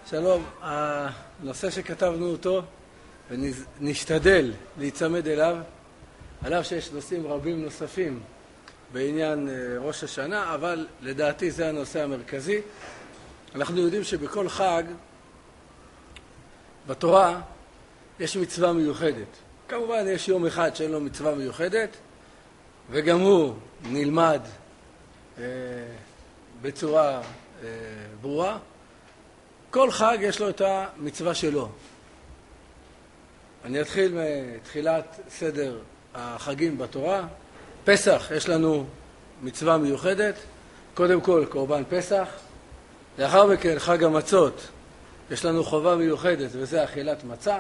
שלום, הנושא שכתבנו אותו ונשתדל להיצמד אליו, על אף שיש נושאים רבים נוספים בעניין ראש השנה, אבל לדעתי זה הנושא המרכזי. אנחנו יודעים שבכל חג בתורה יש מצווה מיוחדת. כמובן יש יום אחד שאין לו מצווה מיוחדת, וגם הוא נלמד בצורה ברורה. כל חג יש לו את המצווה שלו. אני אתחיל מתחילת סדר החגים בתורה. פסח יש לנו מצווה מיוחדת, קודם כל קורבן פסח, לאחר מכן חג המצות יש לנו חובה מיוחדת וזה אכילת מצה.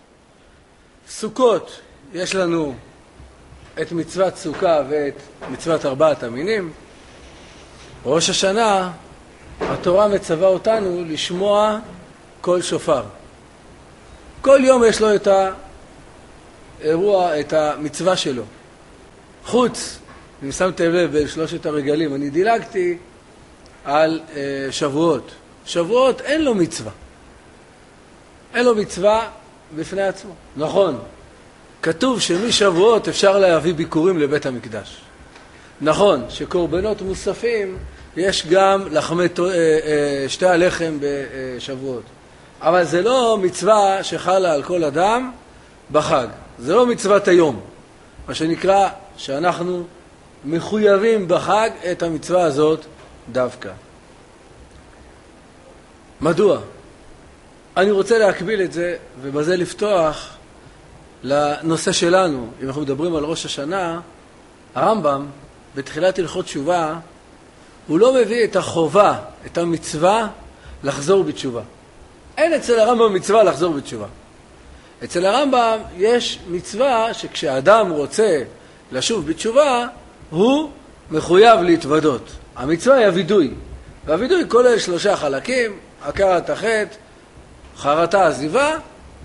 סוכות יש לנו את מצוות סוכה ואת מצוות ארבעת המינים. ראש השנה התורה מצווה אותנו לשמוע קול שופר. כל יום יש לו את האירוע, את המצווה שלו. חוץ, אם שמתם לב בשלושת הרגלים, אני דילגתי על שבועות. שבועות אין לו מצווה. אין לו מצווה בפני עצמו. נכון, כתוב שמשבועות אפשר להביא ביקורים לבית המקדש. נכון, שקורבנות מוספים יש גם שתי הלחם בשבועות. אבל זה לא מצווה שחלה על כל אדם בחג. זה לא מצוות היום. מה שנקרא שאנחנו מחויבים בחג את המצווה הזאת דווקא. מדוע? אני רוצה להקביל את זה ובזה לפתוח לנושא שלנו. אם אנחנו מדברים על ראש השנה, הרמב"ם בתחילת הלכות תשובה הוא לא מביא את החובה, את המצווה לחזור בתשובה. אין אצל הרמב"ם מצווה לחזור בתשובה. אצל הרמב"ם יש מצווה שכשאדם רוצה לשוב בתשובה, הוא מחויב להתוודות. המצווה היא הוידוי. והוידוי כולל 3 חלקים, הכרת החטא, חרטה עזיבה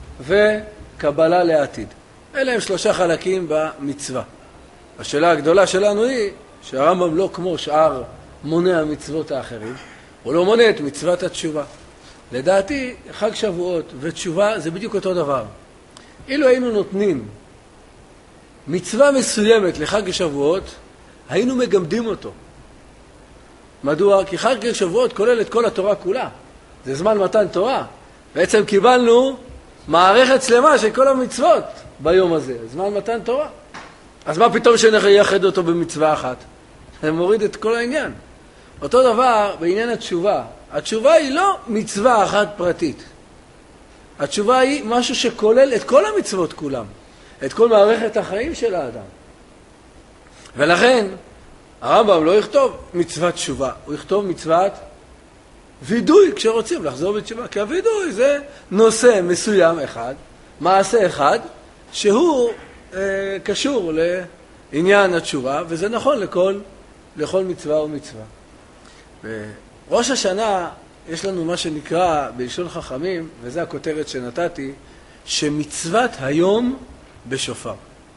וקבלה לעתיד. אלה הם 3 חלקים במצווה. השאלה הגדולה שלנו היא שהרמב"ם לא כמו שאר מונה המצוות האחרים, הוא לא מונה את מצוות התשובה. לדעתי, חג שבועות ותשובה זה בדיוק אותו דבר. אילו היינו נותנים מצווה מסוימת לחג השבועות, היינו מגמדים אותו. מדוע? כי חג השבועות כולל את כל התורה כולה. זה זמן מתן תורה. בעצם קיבלנו מערכת שלמה של כל המצוות ביום הזה. זמן מתן תורה. אז מה פתאום שנייחד אותו במצווה אחת? זה מוריד את כל העניין. אותו דבר בעניין התשובה. התשובה היא לא מצווה אחת פרטית. התשובה היא משהו שכולל את כל המצוות כולם. את כל מערכת החיים של האדם. ולכן הרמב"ם לא יכתוב מצוות תשובה. הוא יכתוב מצוות וידוי כשרוצים לחזור בתשובה. כי הוידוי זה נושא מסוים אחד, מעשה אחד, שהוא קשור לעניין התשובה, וזה נכון לכל מצווה ומצווה. בראש השנה יש לנו מה שנקרא בלשון חכמים, וזה הכותרת שנתתי, שמצוות היום בשופר.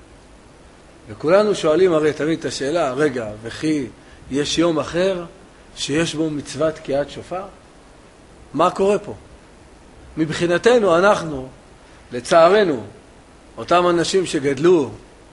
וכולנו שואלים הרי תמיד את השאלה, רגע, וכי יש יום אחר שיש בו מצוות תקיעת שופר? מה קורה פה? מבחינתנו אנחנו, לצערנו, אותם אנשים שגדלו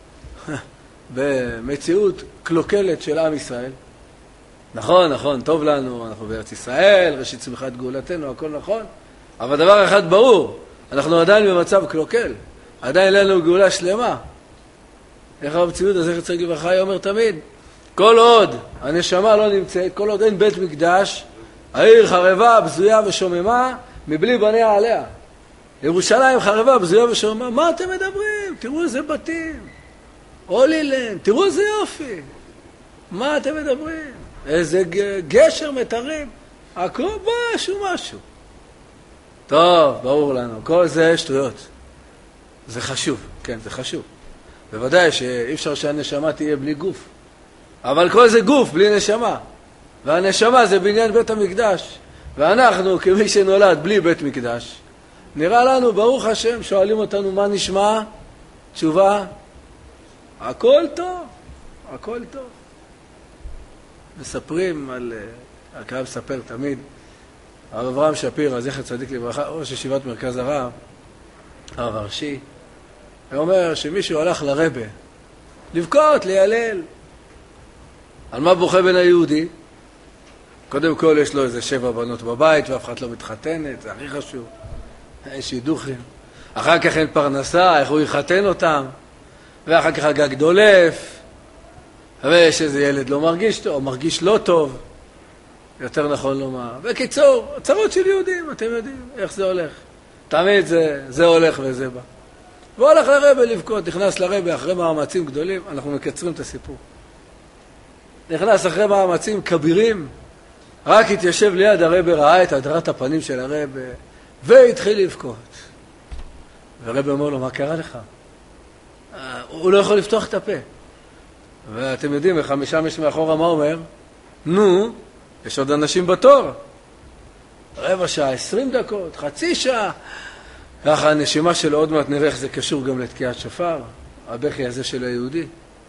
במציאות קלוקלת של עם ישראל, נכון, טוב לנו, אנחנו בארץ ישראל, ראשית צמיחת גאולתנו, הכל נכון, אבל דבר אחד ברור, אנחנו עדיין במצב קלוקל, עדיין לנו גאולה שלמה. איך המציאות הזה זכר צדיק לברכה אומר תמיד, כל עוד הנשמה לא נמצאת, כל עוד אין בית מקדש, העיר חרבה, בזויה ושוממה, מבלי בניה עליה. ירושלים חרבה, בזויה ושוממה, מה אתם מדברים? תראו איזה בתים, הולילנד, תראו איזה יופי. מה אתם מדברים? איזה גשר מתרים, הכל משהו. טוב, ברור לנו, כל זה שטויות. זה חשוב, כן, זה חשוב. בוודאי שאי אפשר שהנשמה תהיה בלי גוף. אבל כל זה גוף בלי נשמה. והנשמה זה בניין בית המקדש. ואנחנו, כמי שנולד בלי בית מקדש, נראה לנו, ברוך השם, שואלים אותנו מה נשמע? תשובה, הכל טוב, הכל טוב. מספרים על, הקהל מספר תמיד, הרב אברהם שפירא, זכר צדיק לברכה, ראש ישיבת מרכז הרב, הרב הראשי, הוא אומר שמישהו הלך לרבה, לבכות, להילל. על מה בוכה בן היהודי? קודם כל יש לו איזה 7 בנות בבית, ואף אחד לא מתחתנת, זה הכי חשוב. יש שידוכים. אחר כך אין פרנסה, איך הוא יחתן אותם, ואחר כך הגג דולף, ויש איזה ילד לא מרגיש טוב, או מרגיש לא טוב, יותר נכון לומר. בקיצור, צרות של יהודים, אתם יודעים איך זה הולך. תמיד זה הולך וזה בא. והוא הלך לרבה לבכות, נכנס לרבה אחרי מאמצים גדולים, אנחנו מקצרים את הסיפור. נכנס אחרי מאמצים כבירים, רק התיישב ליד הרבה, ראה את הדרת הפנים של הרבה, והתחיל לבכות. והרבה אומר לו, מה קרה לך? הוא לא יכול לפתוח את הפה. ואתם יודעים, וחמישה מאחורה מה אומר? נו, יש עוד אנשים בתור. 15 שעה, 20 דקות, חצי שעה. ככה הנשימה שלו עוד מעט נראה איך זה קשור גם לתקיעת שופר, הבכי הזה של היהודי.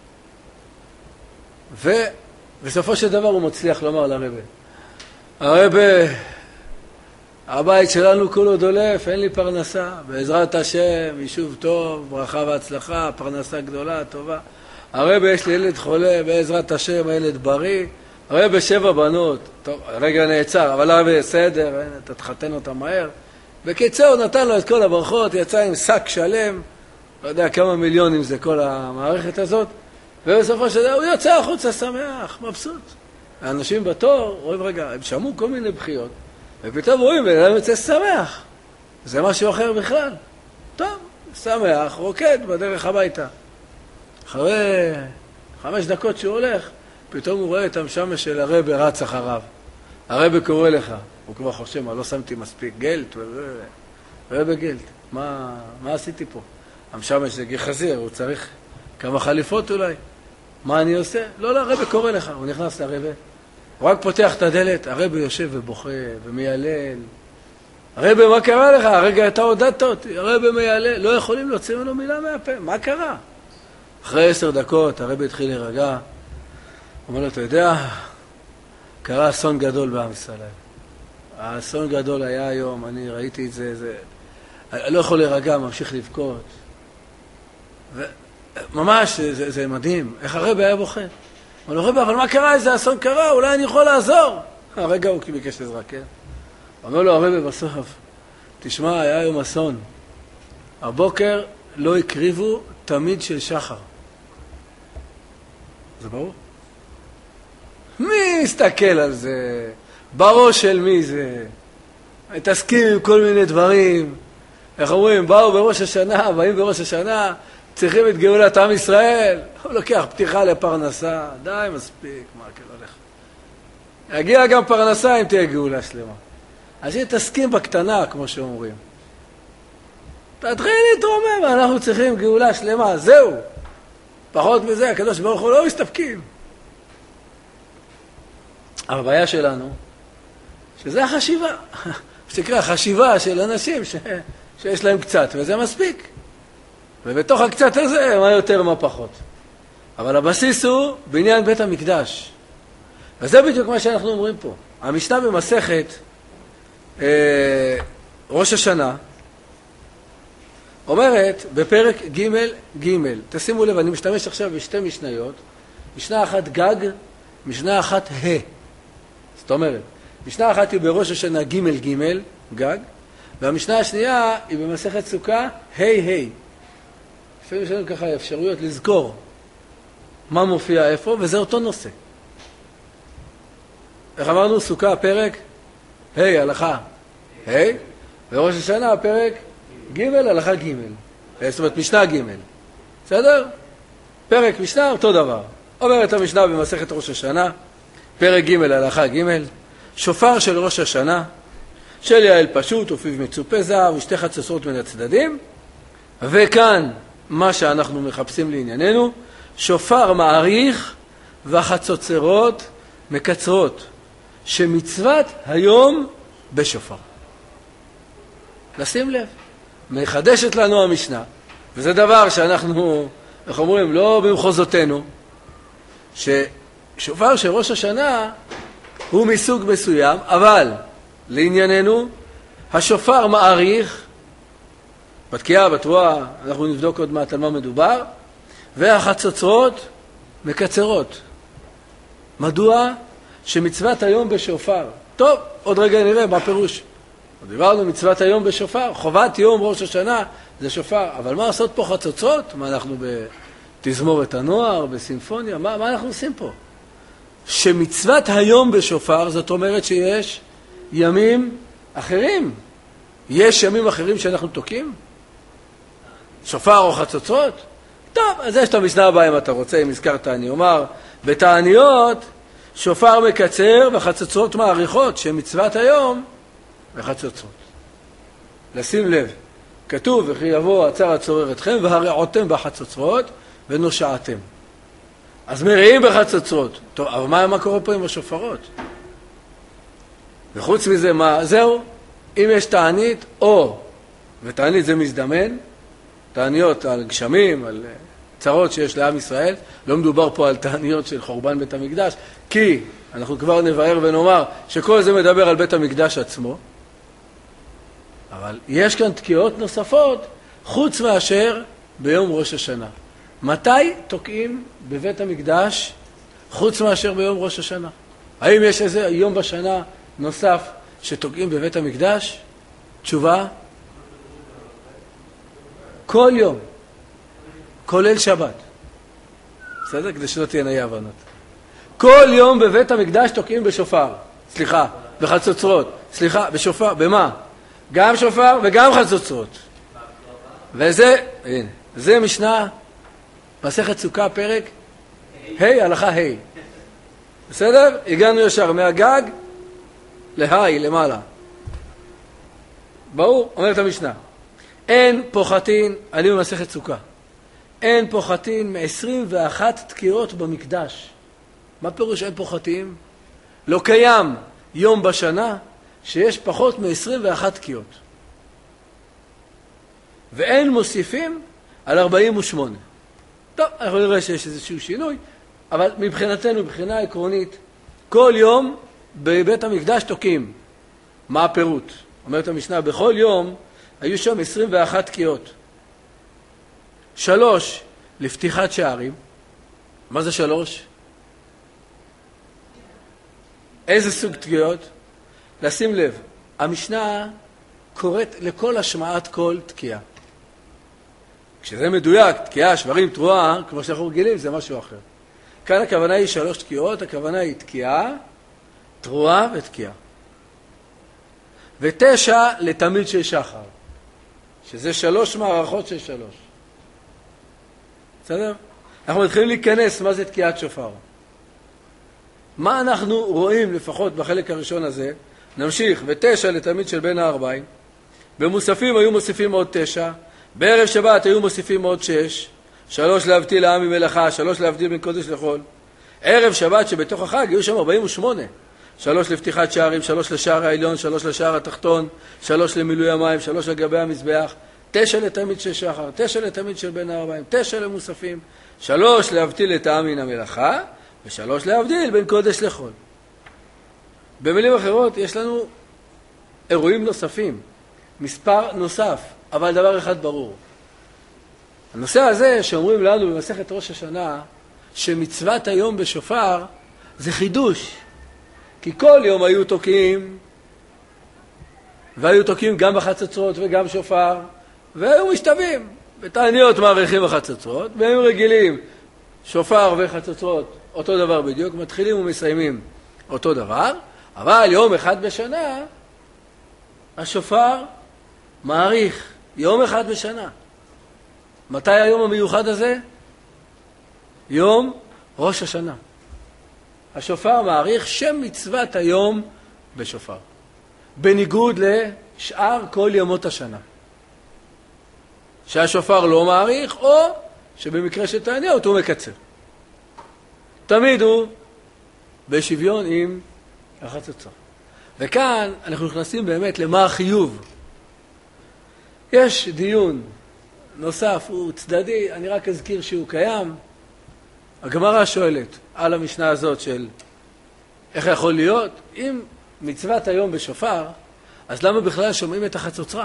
ובסופו של דבר הוא מצליח לומר לרבה, הרבה, הבית שלנו כולו דולף, אין לי פרנסה, בעזרת השם, יישוב טוב, ברכה והצלחה, פרנסה גדולה, טובה. הרבה יש לי ילד חולה, בעזרת השם, הילד בריא, הרבה 7 בנות, טוב, רגע נעצר, אבל הרבה בסדר, אתה תחתן אותה מהר. בקיצור, הוא נתן לו את כל הברכות, יצא עם שק שלם, לא יודע כמה מיליונים זה כל המערכת הזאת, ובסופו של דבר הוא יוצא החוצה שמח, מבסוט. האנשים בתור, רואים רגע, הם שמעו כל מיני בחיות, ופתאום רואים, ואדם יוצא שמח. זה משהו אחר בכלל. טוב, שמח, רוקד בדרך הביתה. אחרי 5 דקות שהוא הולך, פתאום הוא רואה את המשמש של הרבי רץ אחריו. הרבי קורא לך. הוא כבר חושב, מה לא שמתי מספיק גלט? רבי גלט, מה עשיתי פה? המשמש זה גחזיר, הוא צריך כמה חליפות אולי. מה אני עושה? לא, הרבי קורא לך. הוא נכנס לרבי. הוא רק פותח את הדלת, הרבי יושב ובוכה ומיילל. הרבי, מה קרה לך? הרגע אתה הודעת אותי. הרבי מיילל, לא יכולים להוציא ממנו מילה מהפה. מה קרה? אחרי 10 דקות הרבי התחיל להירגע. הוא אומר לו, אתה יודע, קרה אסון גדול בעם ישראל. האסון גדול היה היום, אני ראיתי את זה, אני לא יכול להירגע, ממשיך לבכות. ממש, זה מדהים. איך הרבי היה בוכה? הוא אומר לו, רבי, אבל מה קרה? איזה אסון קרה? אולי אני יכול לעזור. הרגע הוא ביקש עזרה, כן? הוא אומר לו, הרבי בסוף, תשמע, היה היום אסון. הבוקר לא הקריבו תמיד של שחר. זה ברור? מי מסתכל על זה? בראש של מי זה? מתעסקים עם כל מיני דברים. איך אומרים? באים בראש השנה, צריכים את גאולת עם ישראל. הוא לוקח פתיחה לפרנסה. די, מספיק. מה הולך? יגיע גם פרנסה אם תהיה גאולה שלמה. אז תתעסקים בקטנה, כמו שאומרים. תתחיל להתרומם, אנחנו צריכים גאולה שלמה. זהו. פחות מזה, הקדוש ברוך הוא לא מסתפקים. הבעיה שלנו, שזה החשיבה. שתקרא, חשיבה של אנשים שיש להם קצת, וזה מספיק. ובתוך הקצת הזה, מה יותר, מה פחות. אבל הבסיס הוא בניין בית המקדש. וזה בדיוק מה שאנחנו אומרים פה. המשנה במסכת ראש השנה, אומרת בפרק ג', תשימו לב, אני משתמש עכשיו בשתי משניות, משנה אחת גג, משנה אחת ה'. זאת אומרת, משנה אחת היא בראש השנה ג', גג, והמשנה השנייה היא במסכת סוכה ה'. לפעמים יש לנו ככה אפשרויות לזכור מה מופיע איפה, וזה אותו נושא. איך אמרנו? סוכה, פרק ה', הלכה ה', וראש השנה הפרק ג', הלכה ג'. זאת אומרת, משנה ג'. בסדר? פרק משנה, אותו דבר. אומרת המשנה במסכת ראש השנה, פרק ג', הלכה ג', שופר של ראש השנה, של יעל פשוט, ופיו מצופה זהב, ושתי חצוצרות מן הצדדים, וכאן מה שאנחנו מחפשים לענייננו, שופר מעריך והחצוצרות מקצרות, שמצוות היום בשופר. לשים לב, מחדשת לנו המשנה, וזה דבר שאנחנו, איך אומרים, לא במחוזותינו, ששופר של ראש השנה הוא מסוג מסוים, אבל לענייננו, השופר מעריך, בתקיעה, בתרועה, אנחנו נבדוק עוד מעט על מה מדובר, והחצוצרות מקצרות. מדוע? שמצוות היום בשופר. טוב, עוד רגע נראה מה פירוש. דיברנו מצוות היום בשופר, חובת יום ראש השנה זה שופר, אבל מה לעשות פה חצוצרות? מה אנחנו בתזמורת הנוער, בסימפוניה, מה אנחנו עושים פה? שמצוות היום בשופר, זאת אומרת שיש ימים אחרים. יש ימים אחרים שאנחנו תוקעים? שופר או חצוצרות? טוב, אז יש את המשנה הבאה אם אתה רוצה, אם הזכרת אני אומר, בתעניות שופר מקצר וחצוצרות מעריכות, שמצוות היום וחצוצרות. לשים לב, כתוב, וכי יבוא עצר הצורר אתכם והרעותם בחצוצרות ונושעתם. אז מרעים בחצוצרות. טוב, אבל מה קורה פה עם השופרות? וחוץ מזה, מה? זהו, אם יש תענית, ותענית זה מזדמן, תעניות על גשמים, על צרות שיש לעם ישראל, לא מדובר פה על תעניות של חורבן בית המקדש, כי אנחנו כבר נבהר ונאמר שכל זה מדבר על בית המקדש עצמו, אבל יש כאן תקיעות נוספות, חוץ מאשר ביום ראש השנה. מתי תוקעים בבית המקדש חוץ מאשר ביום ראש השנה? האם יש איזה יום בשנה נוסף שתוקעים בבית המקדש? תשובה? כל יום, כולל שבת. בסדר? כדי שלא תהיינה אי הבנות. כל יום בבית המקדש תוקעים בשופר. בחצוצרות. בשופר, במה? גם שופר וגם חצוצרות. וזה, הנה, זה משנה, מסכת סוכה, פרק הלכה ה'. בסדר? הגענו ישר מהגג להי, למעלה. ברור? אומרת המשנה. אין פוחתין, אני במסכת סוכה, אין פוחתין מ-21 תקיעות במקדש. מה פירוש אין פוחתים? לא קיים יום בשנה שיש פחות מ-21 תקיעות. ואין מוסיפים על 48. טוב, אנחנו נראה שיש איזשהו שינוי, אבל מבחינתנו, מבחינה עקרונית, כל יום בבית המקדש תוקעים. מה הפירוט? אומרת המשנה, בכל יום היו שם 21 תקיעות. 3 לפתיחת שערים. מה זה 3? איזה סוג תקיעות? לשים לב, המשנה קוראת לכל השמעת כל תקיעה. כשזה מדויק, תקיעה, שברים, תרועה, כמו שאנחנו רגילים, זה משהו אחר. כאן הכוונה היא 3 תקיעות, הכוונה היא תקיעה, תרועה ותקיעה. 9 לתמיד של שחר, שזה 3 מערכות של 3. בסדר? אנחנו מתחילים להיכנס מה זה תקיעת שופר. מה אנחנו רואים לפחות בחלק הראשון הזה? נמשיך, 9 לתמיד של בין הערביים. במוספים היו מוסיפים עוד 9, בערב שבת היו מוסיפים עוד 6, 3 להבדיל העם ממלאכה, 3 להבדיל בין קודש לחול. ערב שבת שבתוך החג היו שם 48, 3 לפתיחת שערים, 3 לשער העליון, 3 לשער התחתון, 3 למילוי המים, 3 לגבי המזבח, 9 לתמיד של שחר, 9 לתמיד של בין הערביים, 9 למוספים, 3 להבדיל את העם מן המלאכה, ו3 להבדיל בין קודש לחול. במילים אחרות יש לנו אירועים נוספים, מספר נוסף, אבל דבר אחד ברור. הנושא הזה שאומרים לנו במסכת ראש השנה, שמצוות היום בשופר זה חידוש. כי כל יום היו תוקעים, והיו תוקעים גם בחצוצרות וגם שופר, והיו משתווים. בתעניות מעריכים בחצוצרות, והם רגילים שופר וחצוצרות אותו דבר בדיוק, מתחילים ומסיימים אותו דבר, אבל יום אחד בשנה השופר מעריך, יום אחד בשנה. מתי היום המיוחד הזה? יום ראש השנה. השופר מעריך שם מצוות היום בשופר, בניגוד לשאר כל ימות השנה. שהשופר לא מעריך, או שבמקרה של תעניות הוא מקצר. תמיד הוא בשוויון עם החצוצרות. וכאן אנחנו נכנסים באמת למה החיוב. יש דיון נוסף, הוא צדדי, אני רק אזכיר שהוא קיים. הגמרא שואלת על המשנה הזאת של איך יכול להיות, אם מצוות היום בשופר, אז למה בכלל שומעים את החצוצרה?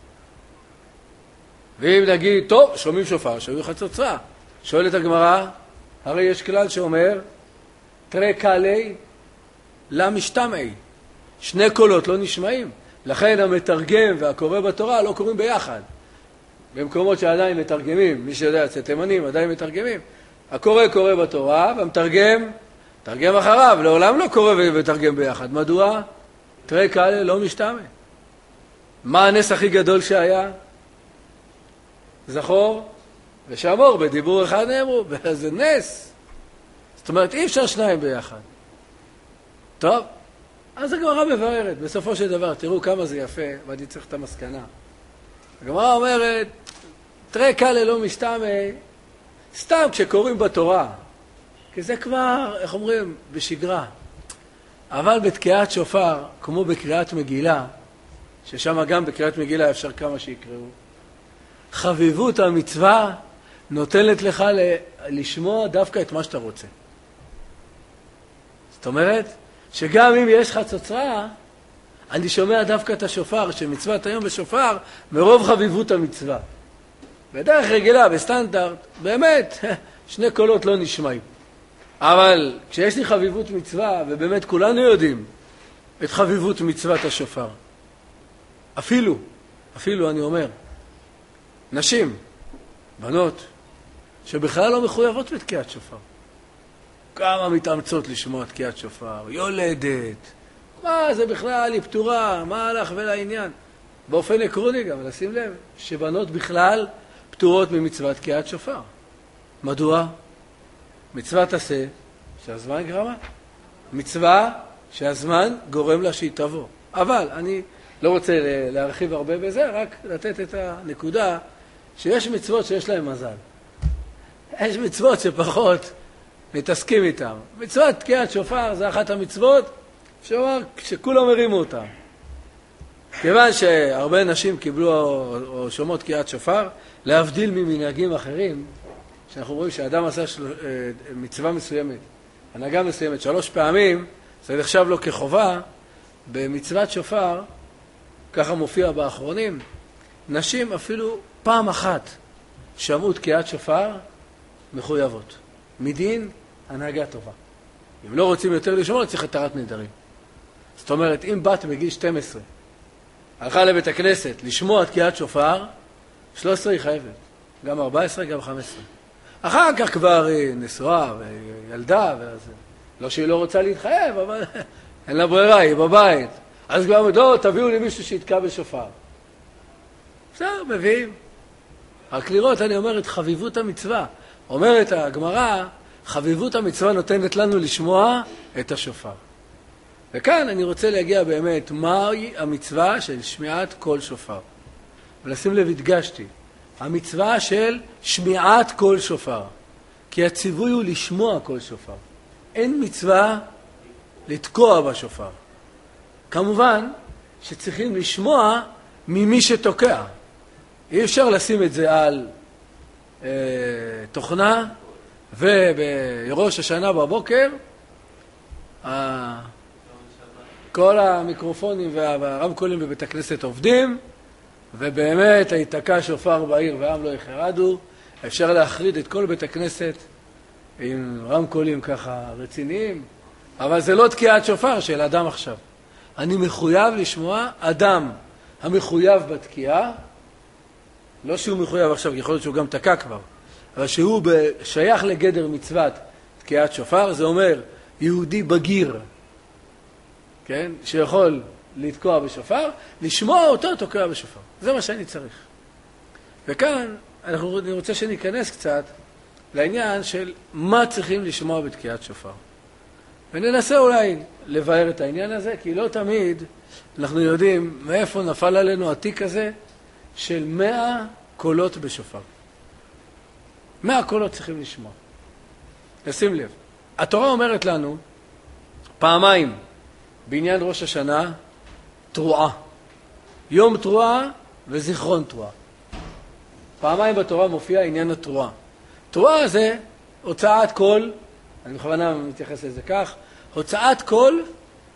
ואם נגיד, טוב, שומעים שופר, שומעים חצוצרה. שואלת הגמרא, הרי יש כלל שאומר, תראה קלי למשתמעי. שני קולות לא נשמעים. לכן המתרגם והקורא בתורה לא קוראים ביחד. במקומות שעדיין מתרגמים, מי שיודע, אצל תימנים עדיין מתרגמים. הקורא קורא בתורה, והמתרגם, תרגם אחריו, לעולם לא קורא ומתרגם ביחד. מדוע? תראה קלי לא משתמע. מה הנס הכי גדול שהיה? זכור ושמור, בדיבור אחד נאמרו, זה נס. זאת אומרת, אי אפשר שניים ביחד. טוב, אז הגמרא מבארת, בסופו של דבר, תראו כמה זה יפה, ואני צריך את המסקנה. הגמרא אומרת, תראה קלה לא משתמע, סתם כשקוראים בתורה, כי זה כבר, איך אומרים, בשגרה. אבל בתקיעת שופר, כמו בקריאת מגילה, ששם גם בקריאת מגילה אפשר כמה שיקראו, חביבות המצווה נותנת לך לשמוע דווקא את מה שאתה רוצה. זאת אומרת, שגם אם יש חצוצרה, אני שומע דווקא את השופר, שמצוות היום בשופר, מרוב חביבות המצווה. בדרך רגילה, בסטנדרט, באמת, שני קולות לא נשמעים. אבל כשיש לי חביבות מצווה, ובאמת כולנו יודעים את חביבות מצוות השופר, אפילו אני אומר, נשים, בנות, שבכלל לא מחויבות בתקיעת שופר. כמה מתאמצות לשמוע תקיעת שופר, יולדת, מה זה בכלל, היא פטורה, מה הלך ולעניין? באופן עקרוני גם, לשים לב, שבנות בכלל פטורות ממצוות תקיעת שופר. מדוע? מצוות עשה שהזמן גרמה. מצווה שהזמן גורם לה שהיא תבוא. אבל אני לא רוצה להרחיב הרבה בזה, רק לתת את הנקודה שיש מצוות שיש להן מזל. יש מצוות שפחות מתעסקים איתן. מצוות תקיעת שופר זה אחת המצוות שאומר שכולם הרימו אותם. כיוון שהרבה נשים קיבלו או שומעות תקיעת שופר, להבדיל ממנהגים אחרים, שאנחנו רואים שאדם עשה מצווה מסוימת, הנהגה מסוימת 3 פעמים, זה נחשב לו כחובה. במצוות שופר, ככה מופיע באחרונים, נשים אפילו פעם אחת שמעו תקיעת שופר מחויבות. מדין הנהגה טובה. אם לא רוצים יותר לשמור, צריך התרת נדרים. זאת אומרת, אם בת בגיל 12 הלכה לבית הכנסת לשמוע תקיעת שופר, 13 היא חייבת. גם 14, גם 15. אחר כך כבר היא נשואה וילדה, לא שהיא לא רוצה להתחייב, אבל אין לה ברירה, היא בבית. אז כבר מדוע, תביאו לי מישהו שיתקע בשופר. בסדר, מביאים. רק לראות, אני אומר, את חביבות המצווה. אומרת הגמרא, חביבות המצווה נותנת לנו לשמוע את השופר. וכאן אני רוצה להגיע באמת, מהי המצווה של שמיעת כל שופר. ולשים לב, הדגשתי, המצווה של שמיעת כל שופר. כי הציווי הוא לשמוע כל שופר. אין מצווה לתקוע בשופר. כמובן שצריכים לשמוע ממי שתוקע. אי אפשר לשים את זה על תוכנה, ובראש השנה בבוקר, כל המיקרופונים והרמקולים בבית הכנסת עובדים, ובאמת היתקע שופר בעיר ועם לא יחרדו. אפשר להחריד את כל בית הכנסת עם רמקולים ככה רציניים, אבל זה לא תקיעת שופר של אדם עכשיו. אני מחויב לשמוע אדם המחויב בתקיעה, לא שהוא מחויב עכשיו, יכול להיות שהוא גם תקע כבר, אבל שהוא שייך לגדר מצוות תקיעת שופר, זה אומר יהודי בגיר, כן? שיכול לתקוע בשופר, לשמוע אותו תוקע בשופר. זה מה שאני צריך. וכאן אני רוצה שניכנס קצת לעניין של מה צריכים לשמוע בתקיעת שופר. וננסה אולי לבאר את העניין הזה, כי לא תמיד אנחנו יודעים מאיפה נפל עלינו התיק הזה של 100 קולות בשופר. 100 קולות צריכים לשמוע. נשים לב. התורה אומרת לנו פעמיים בעניין ראש השנה, תרועה. יום תרועה וזיכרון תרועה. פעמיים בתורה מופיע עניין התרועה. תרועה זה הוצאת קול, אני בכוונה מתייחס לזה כך, הוצאת קול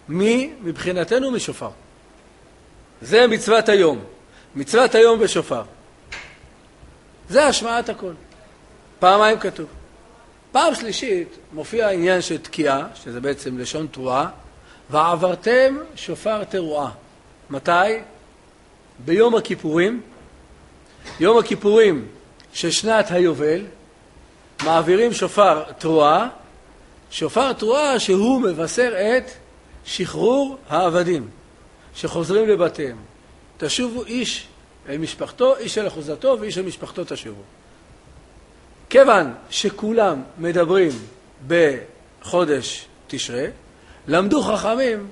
מי מבחינתנו משופר. זה מצוות היום. מצוות היום בשופר. זה השמעת הקול. פעמיים כתוב. פעם שלישית מופיע העניין של תקיעה, שזה בעצם לשון תרועה, ועברתם שופר תרועה. מתי? ביום הכיפורים. יום הכיפורים של שנת היובל, מעבירים שופר תרועה, שופר תרועה שהוא מבשר את שחרור העבדים, שחוזרים לבתיהם. תשובו איש אל משפחתו, איש אל אחוזתו ואיש אל משפחתו תשובו. כיוון שכולם מדברים בחודש תשרה, למדו חכמים,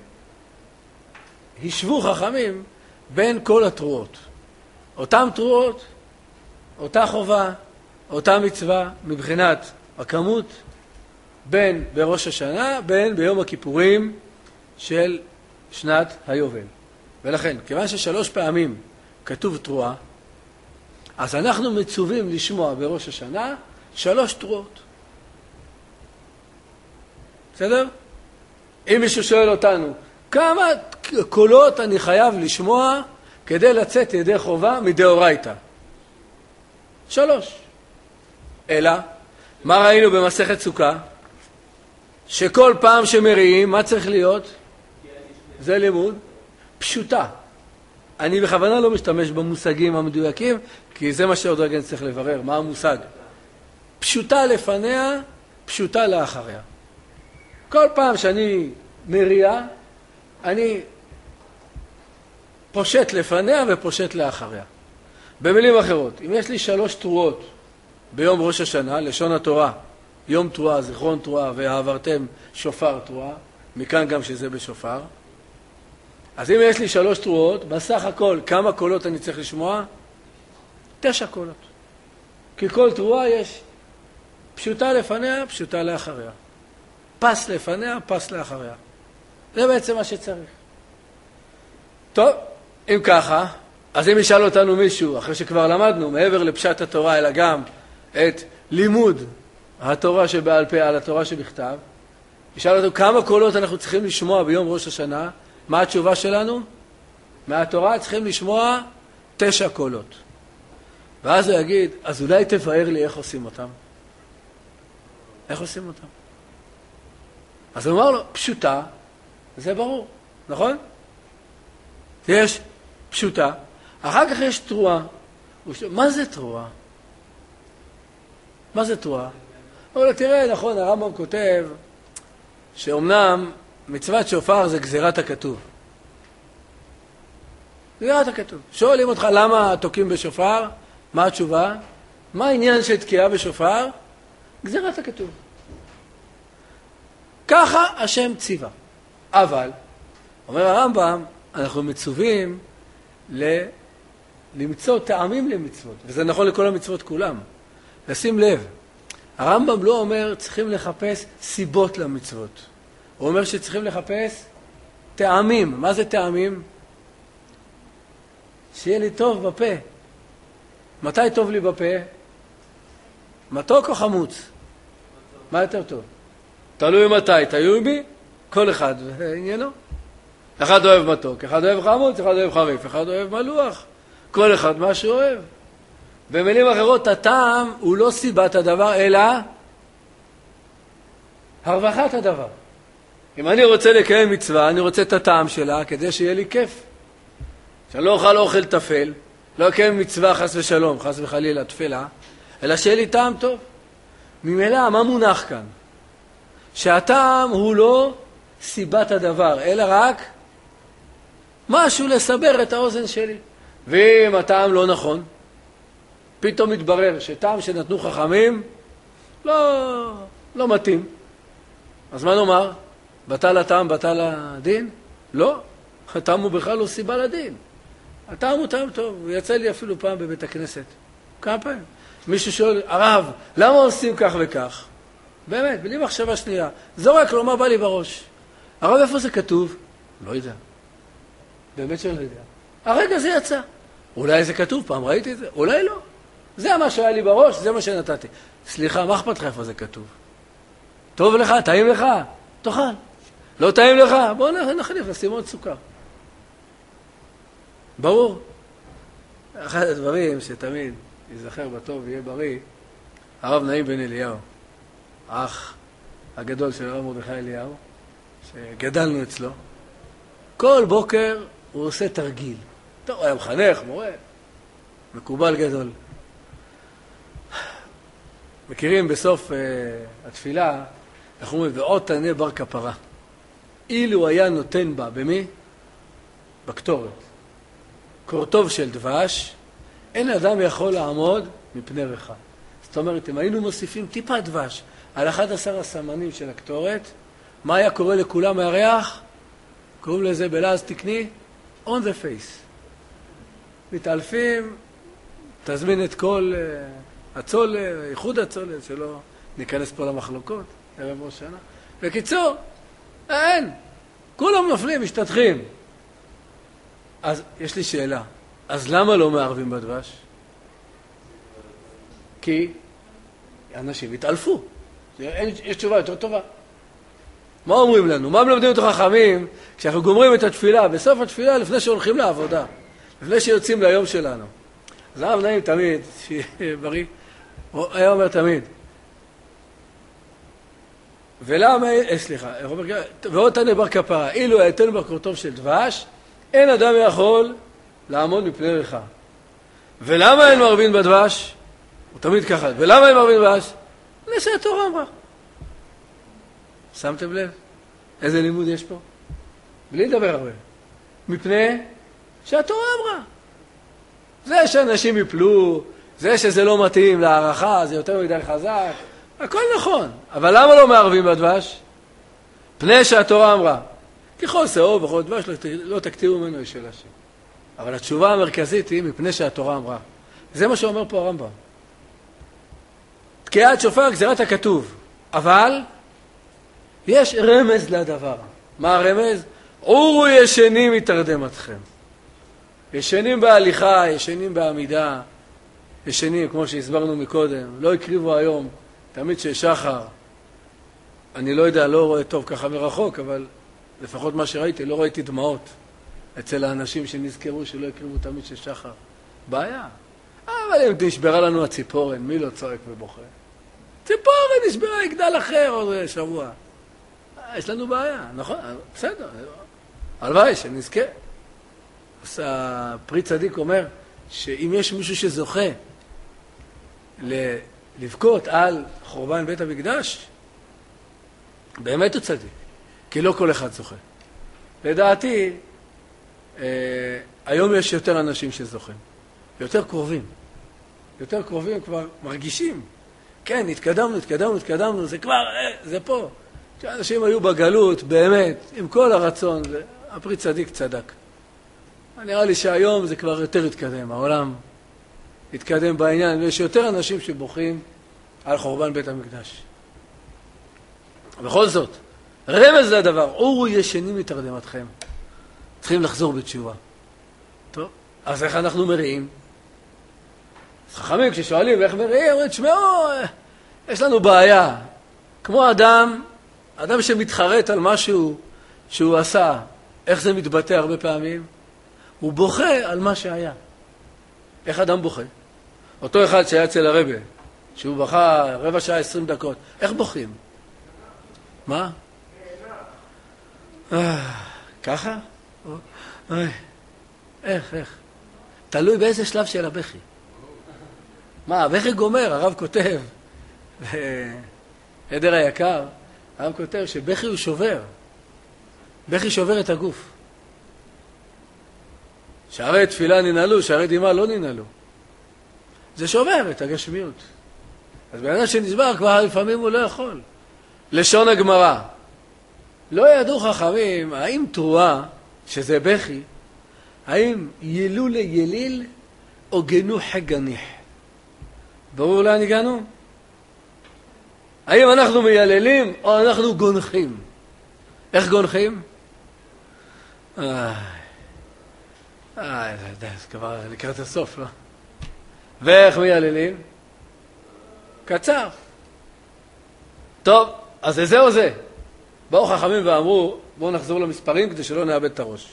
הישבו חכמים בין כל התרועות. אותם תרועות, אותה חובה, אותה מצווה מבחינת הכמות, בין בראש השנה, בין ביום הכיפורים של שנת היובל. ולכן, כיוון ששלוש פעמים כתוב תרועה, אז אנחנו מצווים לשמוע בראש השנה 3 תרועות. בסדר? אם מישהו שואל אותנו, כמה קולות אני חייב לשמוע כדי לצאת ידי חובה מדאורייתא? 3. אלא, מה ראינו במסכת סוכה? שכל פעם שמריעים, מה צריך להיות? זה לימוד פשוטה. אני בכוונה לא משתמש במושגים המדויקים, כי זה מה שעוד רגע צריך לברר, מה המושג. פשוטה לפניה, פשוטה לאחריה. כל פעם שאני מריע, אני פושט לפניה ופושט לאחריה. במילים אחרות, אם יש לי 3 תרועות ביום ראש השנה, לשון התורה, יום תרועה, זיכרון תרועה, ועברתם שופר תרועה, מכאן גם שזה בשופר. אז אם יש לי 3 תרועות, בסך הכל כמה קולות אני צריך לשמוע? 9 קולות. כי כל תרועה יש פשוטה לפניה, פשוטה לאחריה. פס לפניה, פס לאחריה. זה בעצם מה שצריך. טוב, אם ככה, אז אם ישאל אותנו מישהו, אחרי שכבר למדנו, מעבר לפשט התורה, אלא גם את לימוד התורה שבעל פה על התורה שבכתב, ישאל אותנו כמה קולות אנחנו צריכים לשמוע ביום ראש השנה, מה התשובה שלנו? מהתורה צריכים לשמוע 9 קולות. ואז הוא יגיד, אז אולי תבאר לי איך עושים אותם. איך עושים אותם? אז הוא אמר לו, פשוטה, זה ברור, נכון? יש פשוטה, אחר כך יש תרועה. מה זה תרועה? מה זה תרועה? אבל תראה, נכון, הרמב"ם כותב שאומנם מצוות שופר זה גזירת הכתוב. גזירת הכתוב. שואלים אותך למה תוקים בשופר? מה התשובה? מה העניין של תקיעה בשופר? גזירת הכתוב. ככה השם ציווה. אבל, אומר הרמב"ם, אנחנו מצווים למצוא טעמים למצוות, וזה נכון לכל המצוות כולם. לשים לב, הרמב"ם לא אומר צריכים לחפש סיבות למצוות. הוא אומר שצריכים לחפש טעמים. מה זה טעמים? שיהיה לי טוב בפה. מתי טוב לי בפה? מתוק או חמוץ? מה יותר טוב? תלוי מתי, תלוי בי, כל אחד עניינו. אחד אוהב מתוק, אחד אוהב חמוץ, אחד אוהב חריף, אחד אוהב מלוח. כל אחד מה שהוא אוהב. במילים אחרות, הטעם הוא לא סיבת הדבר, אלא הרווחת הדבר. אם אני רוצה לקיים מצווה, אני רוצה את הטעם שלה כדי שיהיה לי כיף. שאני לא אוכל אוכל תפל, לא אקיים מצווה חס ושלום, חס וחלילה תפלה, אלא שיהיה לי טעם טוב. ממילא, מה מונח כאן? שהטעם הוא לא סיבת הדבר, אלא רק משהו לסבר את האוזן שלי. ואם הטעם לא נכון, פתאום מתברר שטעם שנתנו חכמים לא מתאים. אז מה נאמר? בטל הטעם, בטל הדין? לא. הטעם הוא בכלל לא סיבה לדין. הטעם הוא טעם טוב. הוא יצא לי אפילו פעם בבית הכנסת. כמה פעמים. מישהו שואל, הרב, למה עושים כך וכך? באמת, בלי מחשבה שנייה. זורק לו, מה בא לי בראש? הרב, איפה זה כתוב? לא יודע. באמת שאני לא יודע. הרגע זה יצא. אולי זה כתוב, פעם ראיתי את זה, אולי לא. זה מה שהיה לי בראש, זה מה שנתתי. סליחה, מה אכפת לך איפה זה כתוב? טוב לך, טעים לך? תאכל. לא טעים לך? בוא נחליף, נשים עוד סוכר. ברור. אחד הדברים שתמיד ייזכר בטוב ויהיה בריא, הרב נעים בן אליהו, האח הגדול של הרב מרדכי אליהו, שגדלנו אצלו, כל בוקר הוא עושה תרגיל. טוב, הוא היה מחנך, מורה, מקובל גדול. מכירים בסוף התפילה, אנחנו אומרים, ועוד תענה בר כפרה. אילו היה נותן בה, במי? בקטורת. קורטוב של דבש, אין אדם יכול לעמוד מפני ריחה. זאת אומרת, אם היינו מוסיפים טיפה דבש על 11 הסמנים של הקטורת, מה היה קורה לכולם מהריח? קוראים לזה בלעז תקני, on the face. מתעלפים, תזמין את כל הצול, איחוד הצול, שלא ניכנס פה למחלוקות, ערב ראש שנה. בקיצור, אין, כולם נופלים, משתתחים. אז יש לי שאלה, אז למה לא מערבים בדבש? כי אנשים התעלפו. יש תשובה יותר טובה. מה אומרים לנו? מה מלמדים את החכמים כשאנחנו גומרים את התפילה, בסוף התפילה לפני שהולכים לעבודה, לפני שיוצאים ליום שלנו? אז הרב נעים תמיד, שיהיה בריא, היה אומר תמיד, ולמה, סליחה, ועוד תענה בר כפרה, אילו הייתנו בקורטוב של דבש, אין אדם יכול לעמוד מפני ריחה. ולמה אין מערבין בדבש? הוא תמיד ככה, ולמה אין מערבין בדבש? זה שהתורה אמרה. שמתם לב? איזה לימוד יש פה? בלי לדבר הרבה. מפני שהתורה אמרה. זה שאנשים יפלו, זה שזה לא מתאים להערכה, זה יותר מדי חזק, הכל נכון. אבל למה לא מערבים בדבש? פני שהתורה אמרה. ככל שאור וכל דבש לא תקטירו ממנו של השם. אבל התשובה המרכזית היא מפני שהתורה אמרה. זה מה שאומר פה הרמב"ם. תקיעת שופר גזירת הכתוב. אבל יש רמז לדבר. מה הרמז? עורו ישנים מתרדמתכם. ישנים בהליכה, ישנים בעמידה, ישנים כמו שהסברנו מקודם. לא הקריבו היום, תמיד ששחר. אני לא יודע, לא רואה טוב ככה מרחוק, אבל לפחות מה שראיתי, לא ראיתי דמעות אצל האנשים שנזכרו שלא הקריבו תמיד ששחר. בעיה. אבל אם נשברה לנו הציפורן, מי לא צועק ובוכה? ציפורן נשברה, יגדל אחר עוד שבוע. יש לנו בעיה, נכון? בסדר. הלוואי שנזכה. אז הפרי צדיק אומר שאם יש מישהו שזוכה לבכות על חורבן בית המקדש, באמת הוא צדיק. כי לא כל אחד זוכה. לדעתי, היום יש יותר אנשים שזוכים. יותר קרובים. יותר קרובים כבר מרגישים. כן, התקדמנו, זה כבר, זה פה. כשאנשים היו בגלות, באמת, עם כל הרצון, הפרי צדיק צדק. נראה לי שהיום זה כבר יותר התקדם, העולם התקדם בעניין, ויש יותר אנשים שבוכים על חורבן בית המקדש. בכל זאת, רמז לדבר, עורו ישנים מתרדמתכם. צריכים לחזור בתשובה. טוב, אז איך אנחנו מריעים? אז חכמים כששואלים איך מריעים, אומרים, תשמעו, יש לנו בעיה. כמו אדם שמתחרט על משהו שהוא עשה, איך זה מתבטא הרבה פעמים? הוא בוכה על מה שהיה. איך אדם בוכה? אותו אחד שהיה אצל הרבי, שהוא בכה רבע שעה 20 דקות, איך בוכים? מה? ככה? איך? תלוי באיזה שלב של הבכי. מה, הבכי גומר, הרב כותב, עדר היקר, הרב כותב שבכי הוא שובר. בכי שובר את הגוף. שערי תפילה ננעלו, שערי דמעה לא ננעלו. זה שובר את הגשמיות. אז בעניין שנשבר כבר לפעמים הוא לא יכול. לשון הגמרא. לא ידעו חכמים, האם תרועה, שזה בכי, האם ילו ליליל או גנו חגניח? ברור לאן הגענו? האם אנחנו מייללים או אנחנו גונחים? איך גונחים? זה כבר לקראת הסוף, לא? ואיך מייללים? קצר. טוב, אז זה או זה? באו חכמים ואמרו, בואו נחזור למספרים כדי שלא נאבד את הראש.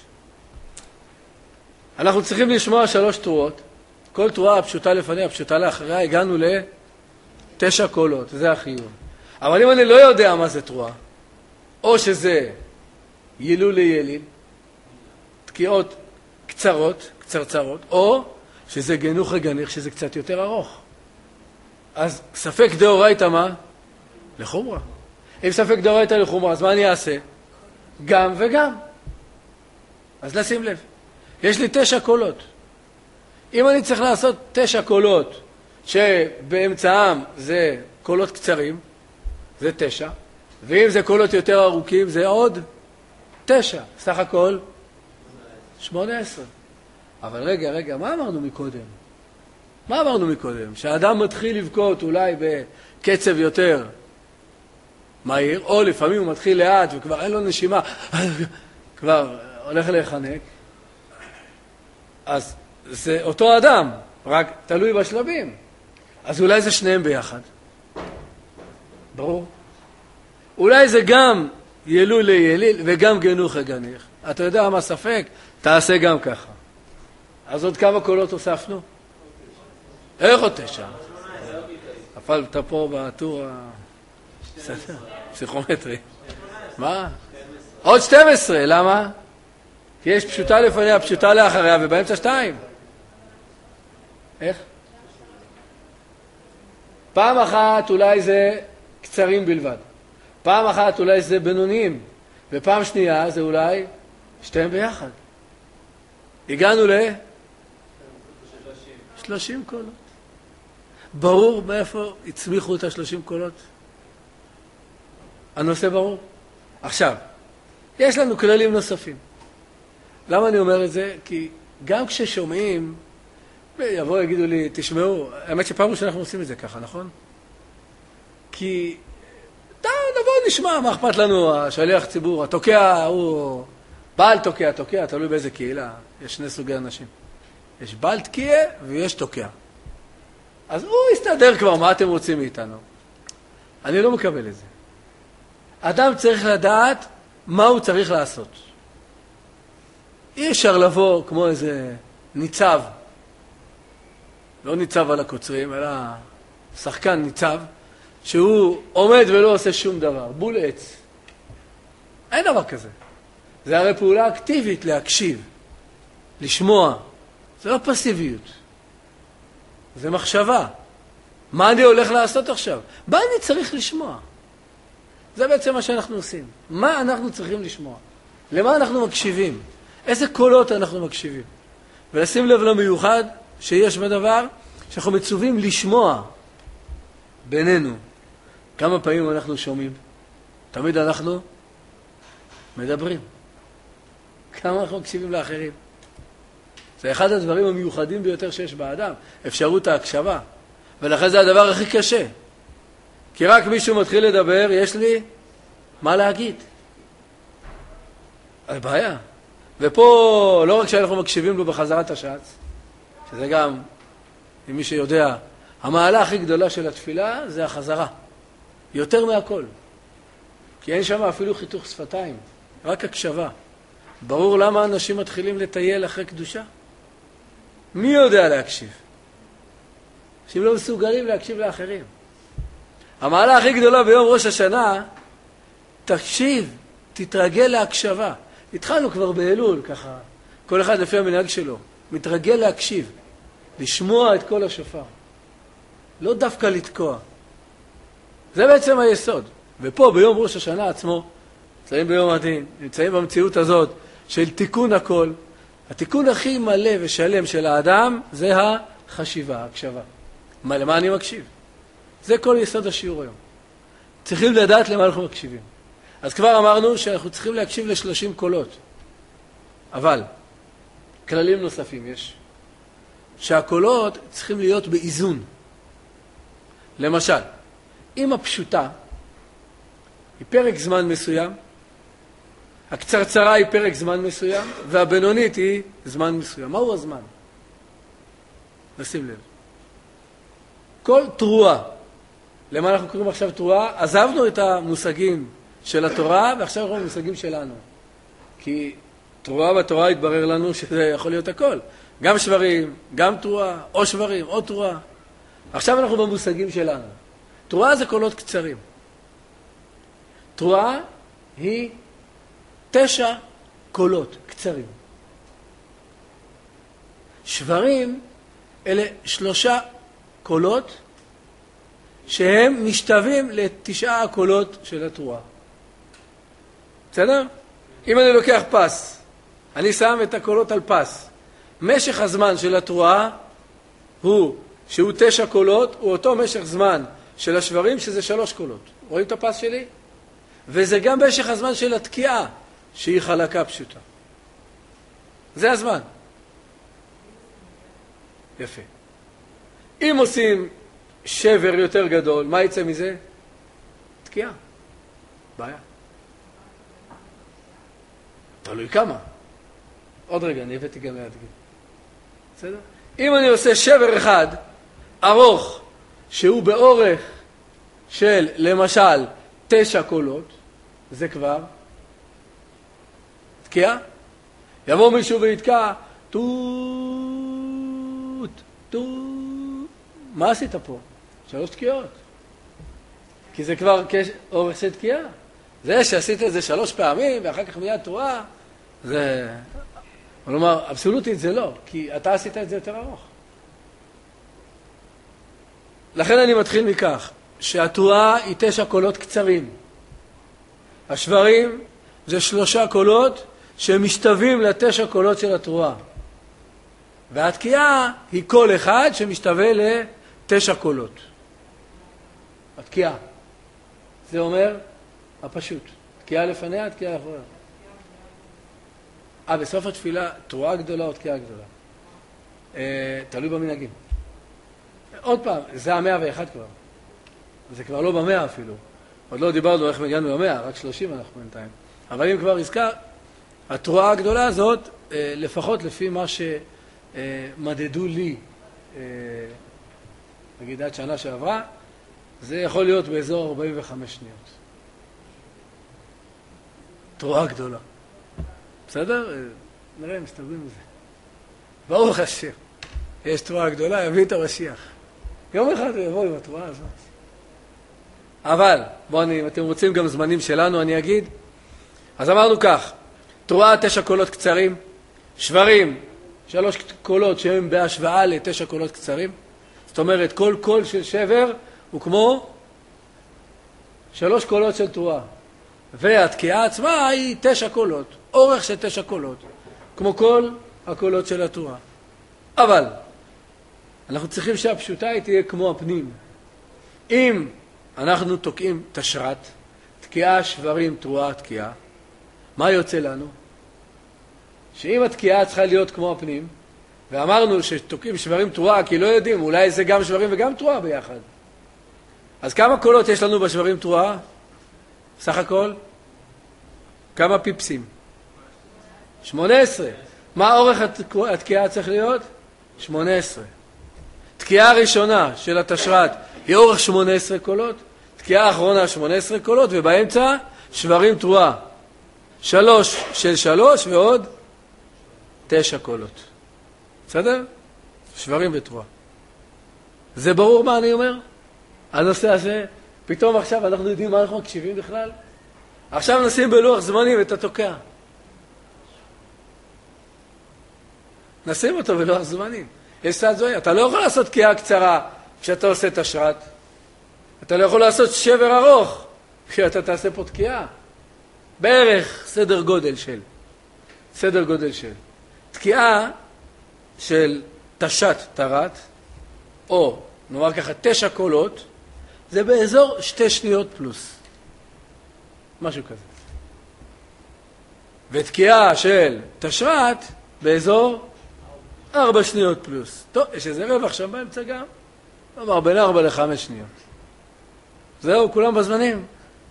אנחנו צריכים לשמוע 3 תרועות, כל תרועה הפשוטה לפניה, הפשוטה לאחריה, הגענו ל9 קולות, זה החיוב. אבל אם אני לא יודע מה זה תרועה, או שזה יילול ליליל, תקיעות קצרות, קצרצרות, או שזה גנוך וגניך, שזה קצת יותר ארוך. אז ספק דאורייתא מה? לחומרה. אם ספק דאורייתא לחומרה, אז מה אני אעשה? גם וגם. אז לשים לב. יש לי 9 קולות. אם אני צריך לעשות 9 קולות, שבאמצעם זה קולות קצרים, זה 9, ואם זה קולות יותר ארוכים, זה עוד 9. סך הכל 18. אבל רגע, מה אמרנו מקודם? מה אמרנו מקודם? שהאדם מתחיל לבכות אולי בקצב יותר מהיר, או לפעמים הוא מתחיל לאט וכבר אין לו נשימה, כבר הולך להיחנק. אז זה אותו אדם, רק תלוי בשלבים. אז אולי זה שניהם ביחד. ברור? אולי זה גם יילול ליליל וגם גנוך וגניך. אתה יודע מה ספק? תעשה גם ככה. אז עוד כמה קולות הוספנו? איך עוד 9? נפלת פה בטור הפסיכומטרי. מה? עוד 12, למה? כי יש פשוטה לפניה, פשוטה לאחריה, ובאמצע 2. איך? פעם אחת אולי זה קצרים בלבד. פעם אחת אולי זה בינוניים. ופעם שנייה זה אולי 2 ביחד. הגענו ל-30 קולות. ברור מאיפה הצמיחו את 30 קולות? הנושא ברור. עכשיו, יש לנו כללים נוספים. למה אני אומר את זה? כי גם כששומעים, יבואו יגידו לי, תשמעו, האמת שפעם ראשונה אנחנו עושים את זה ככה, נכון? כי, נבוא נשמע, מה אכפת לנו, השליח ציבור, התוקע הוא בעל תוקע, תלוי באיזה קהילה, יש 2 סוגי אנשים. יש בעל תקיע ויש תוקע. אז הוא יסתדר כבר, מה אתם רוצים מאיתנו? אני לא מקבל את זה. אדם צריך לדעת מה הוא צריך לעשות. אי אפשר לבוא כמו איזה ניצב, לא ניצב על הקוצרים, אלא שחקן ניצב, שהוא עומד ולא עושה שום דבר, בול עץ. אין דבר כזה. זה הרי פעולה אקטיבית להקשיב, לשמוע. זה לא פסיביות. זה מחשבה. מה אני הולך לעשות עכשיו? מה אני צריך לשמוע? זה בעצם מה שאנחנו עושים. מה אנחנו צריכים לשמוע? למה אנחנו מקשיבים? איזה קולות אנחנו מקשיבים? ולשים לב למיוחד שיש בדבר שאנחנו מצווים לשמוע בינינו. כמה פעמים אנחנו שומעים? תמיד אנחנו מדברים. כמה אנחנו מקשיבים לאחרים? זה אחד הדברים המיוחדים ביותר שיש באדם, אפשרות ההקשבה. ולכן זה הדבר הכי קשה. כי רק מישהו מתחיל לדבר, יש לי מה להגיד. זה בעיה. ופה לא רק שאנחנו מקשיבים לו בחזרת השץ, שזה גם, אם מי שיודע, המעלה הכי גדולה של התפילה זה החזרה. יותר מהכל. כי אין שם אפילו חיתוך שפתיים, רק הקשבה. ברור למה אנשים מתחילים לטייל אחרי קדושה? מי יודע להקשיב? אנשים לא מסוגלים להקשיב לאחרים. המעלה הכי גדולה ביום ראש השנה, תקשיב, תתרגל להקשבה. התחלנו כבר באלול, ככה, כל אחד לפי המנהג שלו, מתרגל להקשיב, לשמוע את כל השופר. לא דווקא לתקוע. זה בעצם היסוד. ופה ביום ראש השנה עצמו, נמצאים ביום הדין, נמצאים במציאות הזאת של תיקון הכל. התיקון הכי מלא ושלם של האדם זה החשיבה, ההקשבה. למה אני מקשיב? זה כל יסוד השיעור היום. צריכים לדעת למה אנחנו מקשיבים. אז כבר אמרנו שאנחנו צריכים להקשיב ל30 קולות. אבל כללים נוספים יש. שהקולות צריכים להיות באיזון. למשל, אם הפשוטה היא פרק זמן מסוים, הקצרצרה היא פרק זמן מסוים, והבינונית היא זמן מסוים. מהו הזמן? נשים לב. כל תרועה, למה אנחנו קוראים עכשיו תרועה? עזבנו את המושגים של התורה, ועכשיו אנחנו במושגים שלנו. כי תרועה בתורה התברר לנו שזה יכול להיות הכל. גם שברים, גם תרועה, או שברים, או תרועה. עכשיו אנחנו במושגים שלנו. תרועה זה קולות קצרים. תרועה היא 9 קולות קצרים. שברים אלה 3 קולות שהם משתווים ל9 הקולות של התרועה. בסדר? אם אני לוקח פס, אני שם את הקולות על פס. משך הזמן של התרועה שהוא 9 קולות, הוא אותו משך זמן של השברים שזה 3 קולות. רואים את הפס שלי? וזה גם משך הזמן של התקיעה, שהיא חלקה פשוטה. זה הזמן. יפה. אם עושים שבר יותר גדול, מה יצא מזה? תקיעה. בעיה. תלוי כמה. עוד רגע, אני הבאתי גם להדגים. בסדר? אם אני עושה שבר אחד ארוך, שהוא באורך של, למשל, 9 קולות, זה כבר תקיעה. יבוא מישהו ויתקע, טוט, טוט. מה עשית פה? 3 תקיעות. כי זה כבר אורך של תקיעה. זה שעשית את זה 3 פעמים, ואחר כך מיד תרועה, זה... כלומר, אבסולוטית זה לא, כי אתה עשית את זה יותר ארוך. לכן אני מתחיל מכך, שהתרועה היא 9 קולות קצרים. השברים זה 3 קולות שמשתווים ל9 קולות של התרועה. והתקיעה היא קול אחד שמשתווה ל9 קולות. התקיעה. זה אומר הפשוט. תקיעה לפניה, תקיעה אחריה. בסוף התפילה, תרועה גדולה או תקיעה גדולה? תלוי במנהגים. עוד פעם, זה 101 כבר. זה כבר לא ב100 אפילו. עוד לא דיברנו איך מגיענו ב100, רק 30 אנחנו בינתיים. אבל אם כבר הזכר, התרועה הגדולה הזאת, לפחות לפי מה שמדדו לי, נגיד עד שנה שעברה, זה יכול להיות באזור 45 שניות. תרועה גדולה. בסדר? נראה אם מסתובבים בזה. ברוך השם. יש תרועה גדולה, יביא את המשיח. יום אחד הוא יבוא עם התרועה הזאת. אבל, אם אתם רוצים גם זמנים שלנו, אני אגיד. אז אמרנו כך, תרועה 9 קולות קצרים, שברים 3 קולות שהם בהשוואה ל9 קולות קצרים. זאת אומרת, כל קול של שבר הוא כמו 3 קולות של תרועה. והתקיעה עצמה היא 9 קולות, אורך של 9 קולות, כמו כל הקולות של התרועה. אבל אנחנו צריכים שהפשוטה היא תהיה כמו הפנים. אם אנחנו תוקעים תשרת, תקיעה, שברים, תרועה, תקיעה, מה יוצא לנו? שאם התקיעה צריכה להיות כמו הפנים, ואמרנו שתוקעים שברים תרועה, כי לא יודעים, אולי זה גם שברים וגם תרועה ביחד. אז כמה קולות יש לנו בשברים תרועה? סך הכל? כמה פיפסים? 18. מה אורך התקיעה צריך להיות? 18. תקיעה הראשונה של התשרת היא אורך 18 קולות, תקיעה האחרונה 18 קולות, ובאמצע שברים תרועה. 3 של 3 ועוד 9 קולות. בסדר? שברים ותרועה. זה ברור מה אני אומר? הנושא הזה, פתאום עכשיו אנחנו יודעים מה אנחנו מקשיבים בכלל? עכשיו נשים בלוח זמנים את התוקע. נשים אותו בלוח זמנים. יש צד זוהי. אתה לא יכול לעשות תקיעה קצרה כשאתה עושה תשרת. אתה לא יכול לעשות שבר ארוך כשאתה תעשה פה תקיעה. בערך סדר גודל של. תקיעה של תשת תרת, או נאמר ככה 9 קולות, זה באזור 2 שניות פלוס. משהו כזה. ותקיעה של תשרת באזור 4 שניות פלוס. טוב, יש איזה רווח שם באמצע גם. כלומר, בין 4 ל5 שניות. זהו, כולם בזמנים.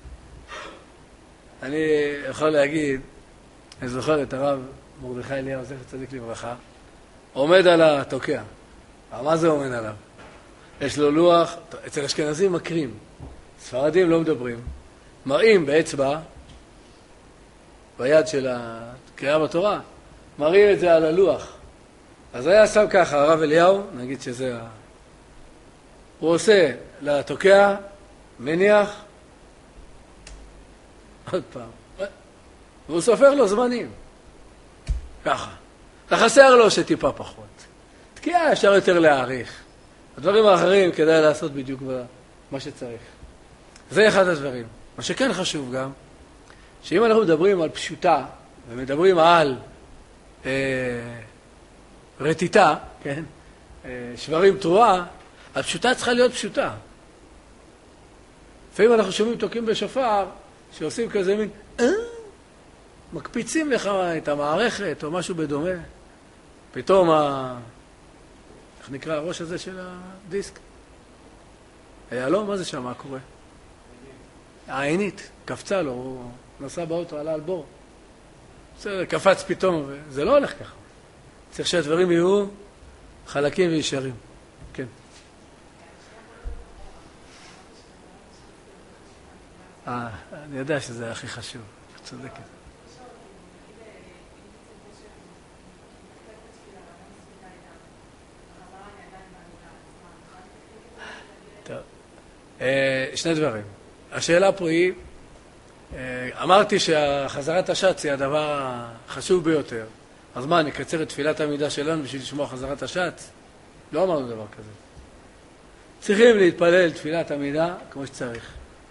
אני יכול להגיד, אני זוכר את הרב מרדכי אליהו, זכר צדיק לברכה, עומד על התוקע. מה זה עומד עליו? יש לו לוח, אצל אשכנזים מקרים, ספרדים לא מדברים. מראים באצבע, ביד של הקריאה בתורה, מראים את זה על הלוח. אז היה שם ככה, הרב אליהו, נגיד שזה הוא עושה לתוקע, מניח, עוד פעם, והוא סופר לו זמנים. ככה. חסר לו שטיפה פחות. תקיעה אפשר יותר להעריך. הדברים האחרים כדאי לעשות בדיוק מה שצריך. זה אחד הדברים. מה שכן חשוב גם, שאם אנחנו מדברים על פשוטה, ומדברים על רטיטה, כן? שברים תרועה, הפשוטה צריכה להיות פשוטה. לפעמים אנחנו שומעים תוקעים בשופר, שעושים כזה מין, מקפיצים לך את המערכת או משהו בדומה. פתאום, איך נקרא הראש הזה של הדיסק? לא, מה זה שם? מה קורה? העינית, קפצה לו, הוא נסע באוטו, עלה על בור. בסדר, קפץ פתאום, זה לא הולך ככה. צריך שהדברים יהיו חלקים וישרים. כן. אני יודע שזה הכי חשוב, צודקת. טוב. שני דברים. השאלה פה היא, אמרתי שהחזרת השץ היא הדבר החשוב ביותר. אז מה, נקצר את תפילת העמידה שלנו בשביל לשמוע חזרת השץ? לא אמרנו דבר כזה. צריכים להתפלל תפילת עמידה כמו שצריך.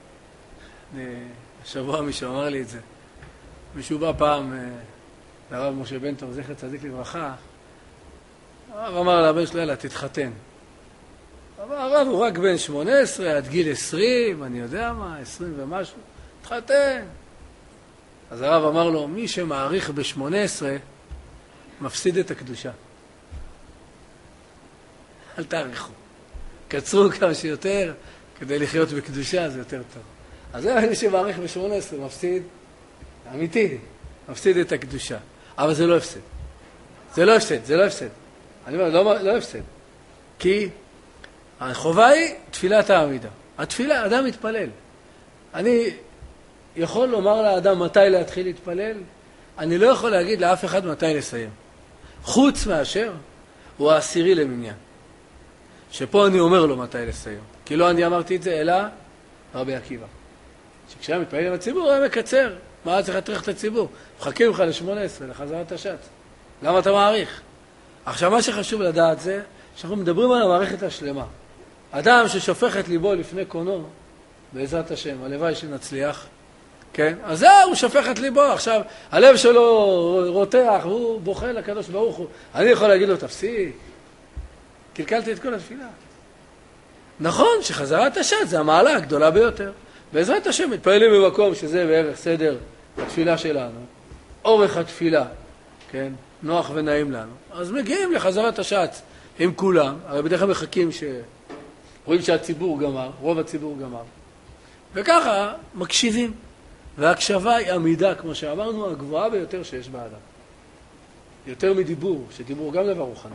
השבוע מישהו אמר לי את זה. מישהו בא פעם לרב משה בן טוב, זכר צדיק לברכה, הרב אמר לבן שלו, יאללה, תתחתן. אבל הרב הוא רק בן 18, עד גיל 20, אני יודע מה, 20 ומשהו, תתחתן. אז הרב אמר לו, מי שמעריך ב-18, מפסיד את הקדושה. אל תעריכו. קצרו כמה שיותר, כדי לחיות בקדושה זה יותר טוב. אז זה מי שמעריך ב-18, מפסיד, אמיתי, מפסיד את הקדושה. אבל זה לא הפסד. זה לא הפסד, זה לא הפסד. אני אומר, לא הפסד. כי החובה היא תפילת העמידה. התפילה, אדם מתפלל. אני יכול לומר לאדם מתי להתחיל להתפלל, אני לא יכול להגיד לאף אחד מתי לסיים. חוץ מאשר הוא העשירי למניין. שפה אני אומר לו מתי לסיים. כי לא אני אמרתי את זה, אלא רבי עקיבא. שכשהיה מתפלל עם הציבור, היה מקצר. מה צריך להטריח את הציבור? מחכים לך ל-18, לחזרת השץ. למה אתה מעריך? עכשיו, מה שחשוב לדעת זה, שאנחנו מדברים על המערכת השלמה. אדם ששופך את ליבו לפני קונו, בעזרת השם, הלוואי שנצליח, כן? אז הוא שופך את ליבו. עכשיו, הלב שלו רותח, הוא בוכה לקדוש ברוך הוא. אני יכול להגיד לו, תפסיק. קלקלתי את כל התפילה. נכון שחזרת השץ זה המעלה הגדולה ביותר. בעזרת השם מתפעלים במקום שזה בערך סדר התפילה שלנו, אורך התפילה, כן? נוח ונעים לנו. אז מגיעים לחזרת השץ עם כולם, הרי בדרך כלל מחכים רואים שהציבור גמר, רוב הציבור גמר. וככה מקשיבים. וההקשבה היא עמידה, כמו שאמרנו, הגבוהה ביותר שיש באדם. יותר מדיבור, שדיבור גם דבר רוחני.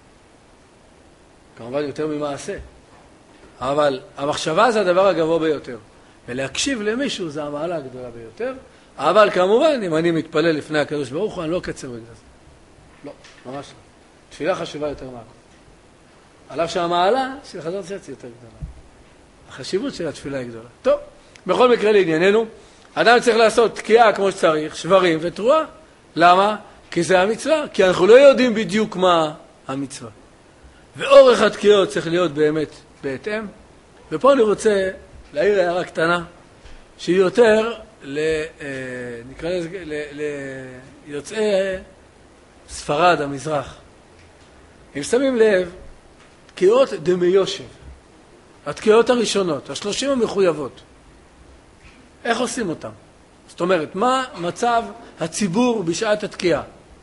כמובן יותר ממעשה. אבל המחשבה זה הדבר הגבוה ביותר. ולהקשיב למישהו זה המעלה הגדולה ביותר. אבל כמובן, אם אני מתפלל לפני הקדוש ברוך הוא, אני לא קצר בגלל זה. לא, ממש לא. תפילה חשובה יותר מהכל. על אף שהמעלה של חזרת השץ היא יותר גדולה. החשיבות של התפילה היא גדולה. טוב, בכל מקרה לענייננו, אדם צריך לעשות תקיעה כמו שצריך, שברים ותרועה. למה? כי זה המצווה. כי אנחנו לא יודעים בדיוק מה המצווה. ואורך התקיעות צריך להיות באמת בהתאם. ופה אני רוצה להעיר הערה קטנה, שהיא יותר נקרא לזה, ליוצאי ספרד, המזרח. אם שמים לב, תקיעות דמי יושב, התקיעות הראשונות, 30 המחויבות, איך עושים אותם? זאת אומרת, מה מצב הציבור בשעת התקיעה?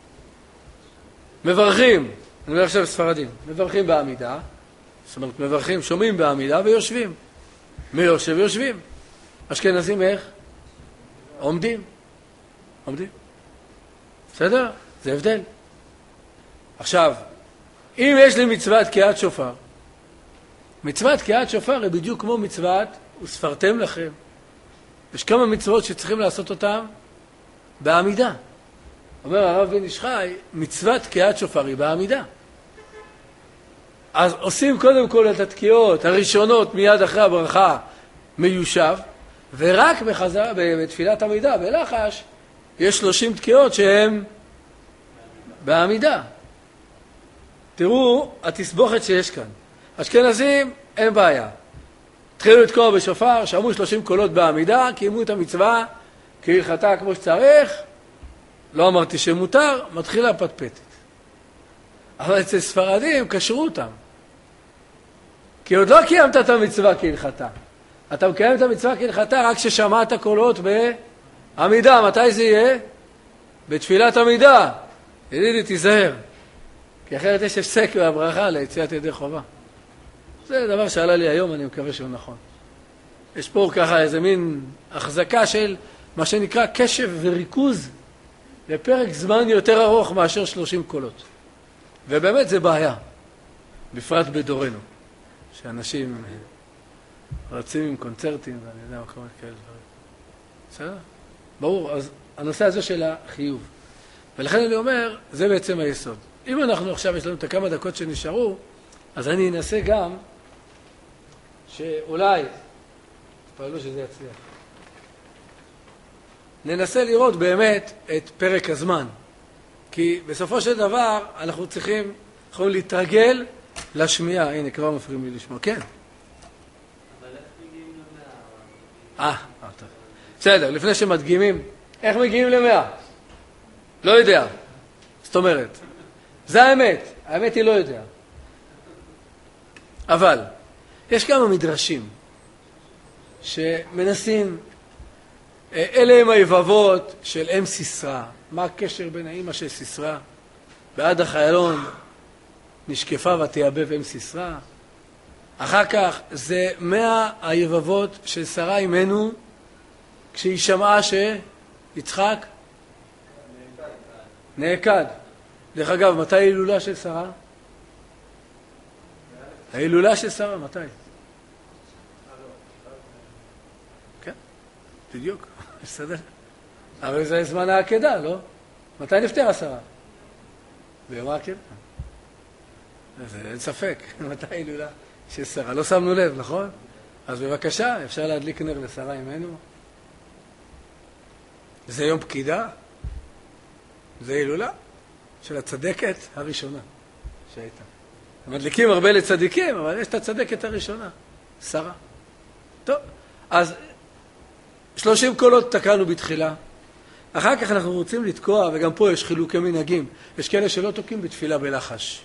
מברכים, אני אומר עכשיו ספרדים, מברכים בעמידה, זאת אומרת, מברכים, שומעים בעמידה ויושבים. מי יושב ויושבים. אשכנזים איך? עומדים. עומדים. בסדר? זה הבדל. עכשיו, אם יש לי מצוות תקיעת שופר, מצוות תקיעת שופר היא בדיוק כמו מצוות וספרתם לכם. יש כמה מצוות שצריכים לעשות אותן בעמידה. אומר הרב בן איש חי, מצוות תקיעת שופר היא בעמידה. אז עושים קודם כל את התקיעות הראשונות מיד אחרי הברכה מיושב, ורק בתפילת עמידה, בלחש, יש 30 תקיעות שהן בעמידה. תראו התסבוכת שיש כאן. אשכנזים אין בעיה. התחילו לתקוע בשופר, שמעו 30 קולות בעמידה, קיימו את המצווה כהלכתה כמו שצריך, לא אמרתי שמותר, מתחילה פטפטת. אבל אצל ספרדים קשרו אותם. כי עוד לא קיימת את המצווה כהלכתה. אתה מקיים את המצווה כהלכתה רק כששמעת קולות בעמידה. מתי זה יהיה? בתפילת עמידה. ידידי, תיזהר. כי אחרת יש הפסק והברכה ליציאת ידי חובה. זה דבר שעלה לי היום, אני מקווה שהוא נכון. יש פה ככה איזה מין החזקה של מה שנקרא קשב וריכוז לפרק זמן יותר ארוך מאשר 30 קולות. ובאמת זה בעיה, בפרט בדורנו, שאנשים רצים עם קונצרטים ואני יודע מה קורה כאלה דברים. בסדר? ברור, אז הנושא הזה של החיוב. ולכן אני אומר, זה בעצם היסוד. אם אנחנו עכשיו, יש לנו את הכמה דקות שנשארו, אז אני אנסה גם שאולי, תפעלו שזה יצליח, ננסה לראות באמת את פרק הזמן. כי בסופו של דבר אנחנו יכולים להתרגל לשמיעה. הנה, כבר מפריעים לי לשמוע. כן. אבל איך מגיעים למאה? טוב. בסדר, לפני שמדגימים, איך מגיעים למאה? לא יודע. זאת אומרת, זה האמת. האמת היא לא יודע. אבל, יש כמה מדרשים שמנסים, אלה הם היבבות של אם סיסרא. מה הקשר בין האמא של סיסרא? בעד החיילון נשקפה ותיאבב אם סיסרא. אחר כך זה 100 היבבות של שרה אימנו, כשהיא שמעה שיצחק נעקד. דרך אגב, מתי ההילולה של שרה? ההילולה של שרה, מתי? כן, בדיוק, בסדר. אבל זה זמן העקדה, לא? מתי נפטרה שרה? ביום העקדה. אין ספק, מתי ההילולה של שרה? לא שמנו לב, נכון? אז בבקשה, אפשר להדליק נר לשרה אימנו. זה יום פקידה, זה הילולה של הצדקת הראשונה שהייתה. מדליקים הרבה לצדיקים, אבל יש את הצדקת הראשונה, שרה. טוב, אז 30 קולות תקענו בתחילה. אחר כך אנחנו רוצים לתקוע, וגם פה יש חילוקי מנהגים. יש כאלה שלא תוקעים בתפילה בלחש.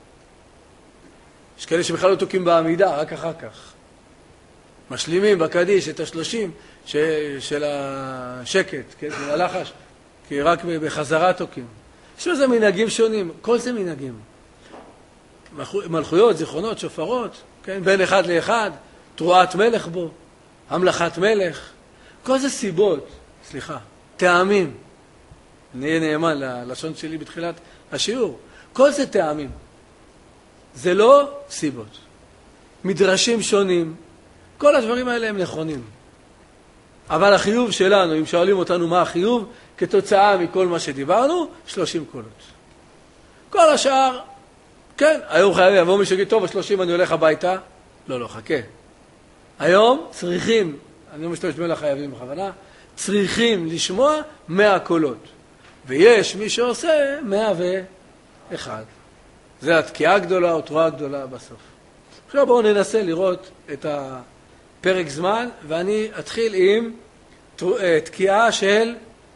יש כאלה שבכלל לא תוקעים בעמידה, רק אחר כך. משלימים בקדיש את 30 של השקט, כן, של הלחש, כי רק בחזרה תוקעים. יש לזה מנהגים שונים, כל זה מנהגים. מלכויות, זיכרונות, שופרות, כן, בין אחד לאחד, תרועת מלך בו, המלכת מלך, כל זה סיבות, טעמים. אני אהיה נאמן ללשון שלי בתחילת השיעור. כל זה טעמים. זה לא סיבות. מדרשים שונים, כל הדברים האלה הם נכונים. אבל החיוב שלנו, אם שואלים אותנו מה החיוב, כתוצאה מכל מה שדיברנו, 30 קולות. כל השאר, כן, היום חייב יבוא מישהו יגיד, טוב, 30 אני הולך הביתה. לא, חכה. היום צריכים, אני לא משתמש בין החייבים בכוונה, צריכים לשמוע 100 קולות. ויש מי שעושה 101. זה התקיעה הגדולה או תרועה הגדולה בסוף. עכשיו בואו ננסה לראות את הפרק זמן, ואני אתחיל עם תקיעה של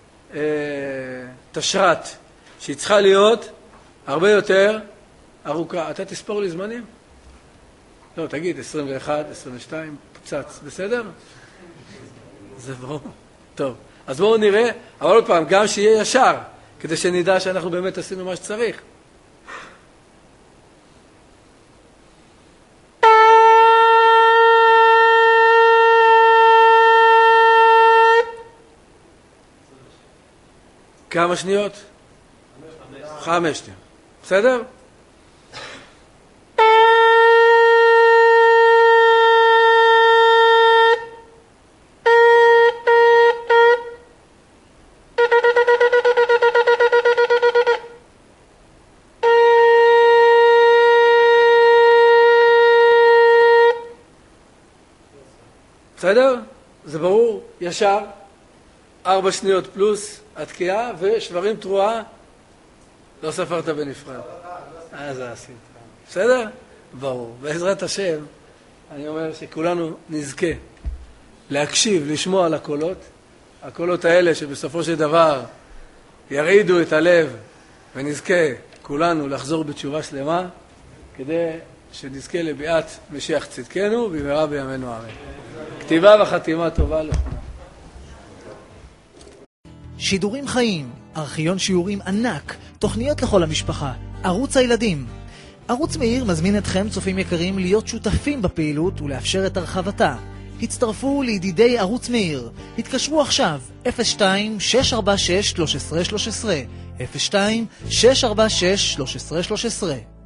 תשרת, שהיא צריכה להיות הרבה יותר ארוכה. אתה תספור לי זמנים? לא, תגיד, 21, 22, פצץ, בסדר? זה ברור. טוב, אז בואו נראה, אבל עוד פעם, גם שיהיה ישר, כדי שנדע שאנחנו באמת עשינו מה שצריך. כמה שניות? 5 שניות. בסדר? בסדר? זה ברור, ישר, 4 שניות פלוס התקיעה, ושברים תרועה, לא ספרת בנפרד. זה עשית. בסדר? ברור. בעזרת השם, אני אומר שכולנו נזכה להקשיב, לשמוע על הקולות האלה שבסופו של דבר ירעידו את הלב, ונזכה כולנו לחזור בתשובה שלמה, כדי שנזכה לביאת משיח צדקנו, במהרה בימינו אמן. כתיבה וחתימה טובה לכולם. שידורים חיים, ארכיון שיעורים ענק, תוכניות לכל המשפחה, ערוץ הילדים. ערוץ מאיר מזמין אתכם, צופים יקרים, להיות שותפים בפעילות ולאפשר את הרחבתה. הצטרפו לידידי ערוץ מאיר. התקשרו עכשיו 02-646-1313 02-646-1313